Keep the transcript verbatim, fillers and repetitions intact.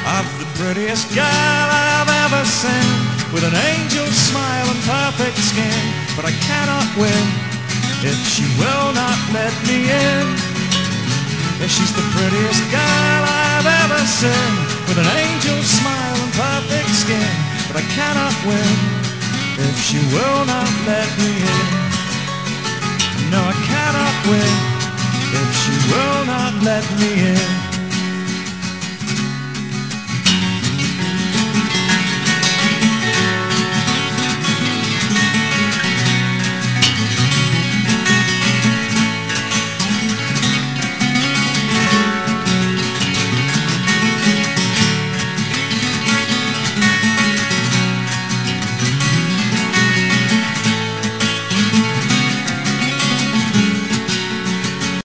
of the prettiest girl I've ever seen, with an angel smile and perfect skin. But I cannot win if she will not let me in. If she's the prettiest girl I've ever seen, with an angel smile and perfect skin. But I cannot win if she will not let me in. No, I cannot win if she will not let me in.